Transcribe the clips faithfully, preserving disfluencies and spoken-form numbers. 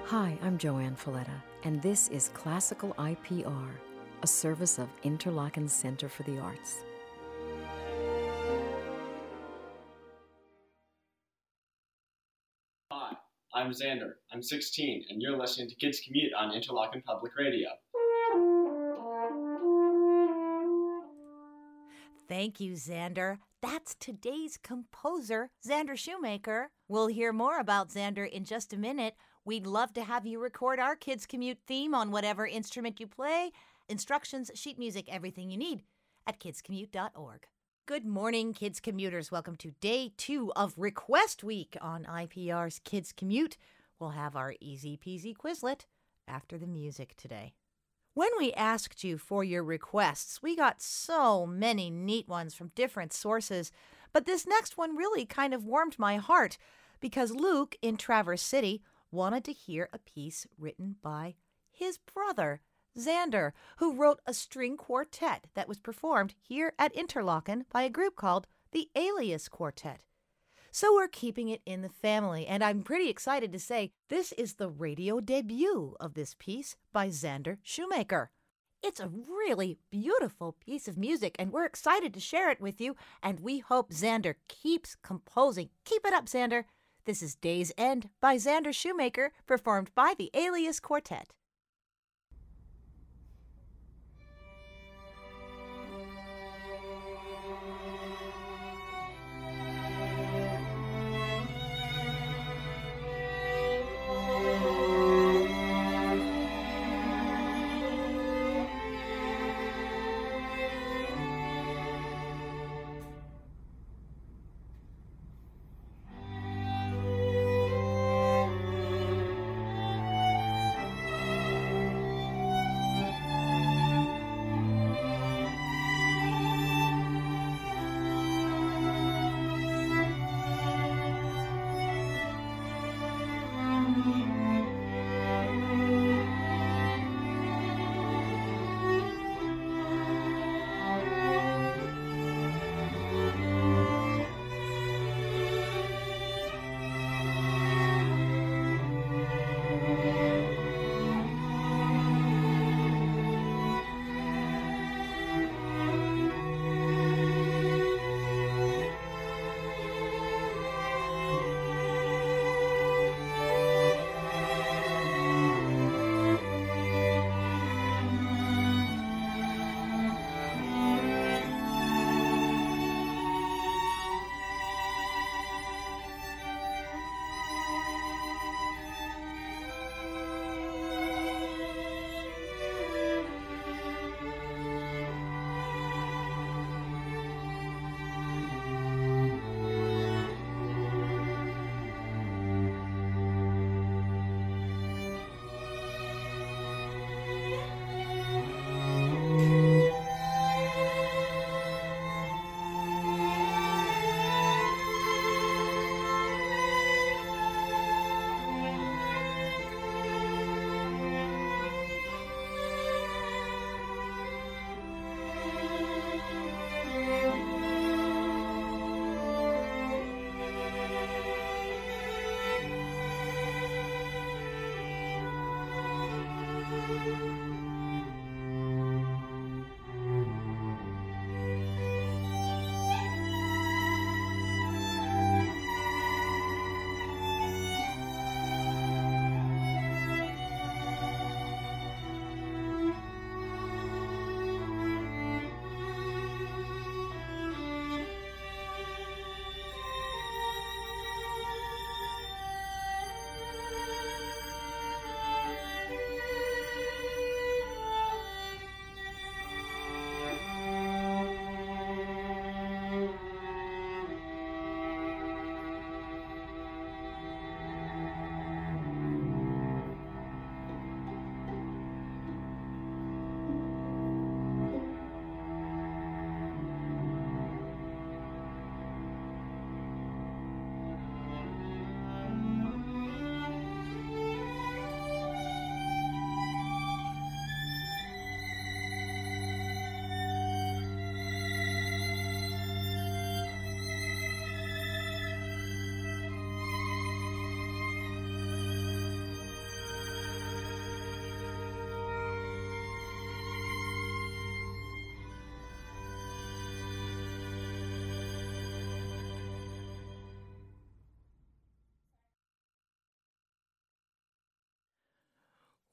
Hi, I'm Joanne Folletta, and this is Classical I P R, a service of Interlaken Center for the Arts. Hi, I'm Xander. I'm sixteen, and you're listening to Kids Commute on Interlaken Public Radio. Thank you, Xander. That's today's composer, Xander Shoemaker. We'll hear more about Xander in just a minute. We'd love to have you record our Kids Commute theme on whatever instrument you play. Instructions, sheet music, everything you need at kids commute dot org. Good morning, Kids Commuters. Welcome to day two of Request Week on I P R's Kids Commute. We'll have our easy peasy Quizlet after the music today. When we asked you for your requests, we got so many neat ones from different sources, but this next one really kind of warmed my heart because Luke in Traverse City wanted to hear a piece written by his brother, Xander, who wrote a string quartet that was performed here at Interlaken by a group called the Alias Quartet. So we're keeping it in the family, and I'm pretty excited to say this is the radio debut of this piece by Xander Shoemaker. It's a really beautiful piece of music, and we're excited to share it with you, and we hope Xander keeps composing. Keep it up, Xander. This is Day's End by Xander Shoemaker, performed by the Alias Quartet.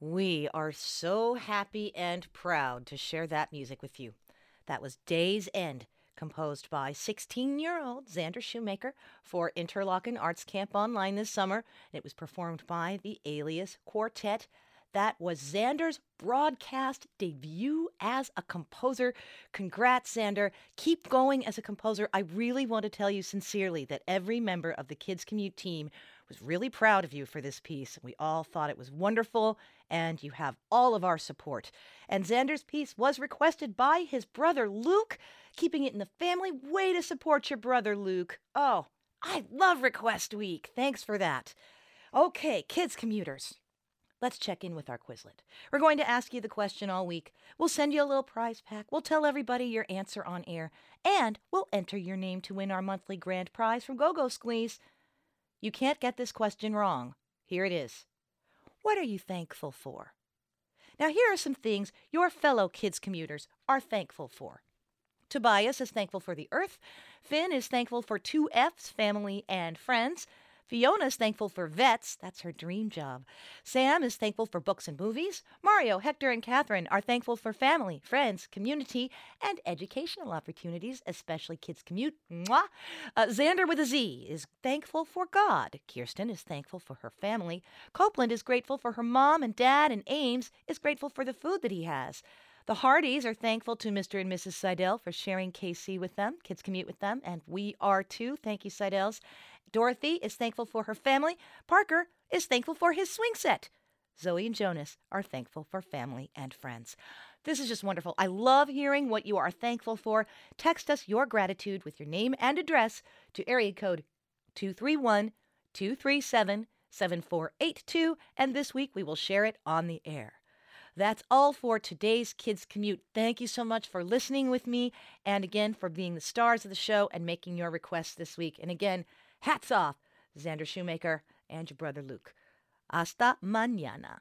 We are so happy and proud to share that music with you. That was Day's End, composed by sixteen-year-old Xander Shoemaker for Interlochen Arts Camp Online this summer. It was performed by the Alias Quartet. That was Xander's broadcast debut as a composer. Congrats, Xander. Keep going as a composer. I really want to tell you sincerely that every member of the Kids Commute team was really proud of you for this piece. We all thought it was wonderful, and you have all of our support. And Xander's piece was requested by his brother Luke, keeping it in the family. Way to support your brother, Luke. Oh, I love Request Week. Thanks for that. Okay, kids commuters, let's check in with our Quizlet. We're going to ask you the question all week. We'll send you a little prize pack. We'll tell everybody your answer on air, and we'll enter your name to win our monthly grand prize from Go-Go Squeeze. You can't get this question wrong. Here it is. What are you thankful for? Now, here are some things your fellow kids commuters are thankful for. Tobias is thankful for the earth. Finn is thankful for two F's, family and friends. Fiona is thankful for vets. That's her dream job. Sam is thankful for books and movies. Mario, Hector, and Catherine are thankful for family, friends, community, and educational opportunities, especially Kids Commute. Mwah! Uh, Xander with a Z is thankful for God. Kirsten is thankful for her family. Copeland is grateful for her mom and dad, and Ames is grateful for the food that he has. The Hardys are thankful to Mister and Missus Seidel for sharing K C with them, Kids Commute with them, and we are too. Thank you, Seidels. Dorothy is thankful for her family. Parker is thankful for his swing set. Zoe and Jonas are thankful for family and friends. This is just wonderful. I love hearing what you are thankful for. Text us your gratitude with your name and address to area code two three one, two three seven, seven four eight two, and this week we will share it on the air. That's all for today's Kids Commute. Thank you so much for listening with me, and again for being the stars of the show and making your requests this week. And again, hats off, Xander Shoemaker and your brother Luke. Hasta mañana.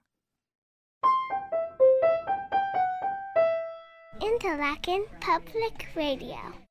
Interlaken Public Radio.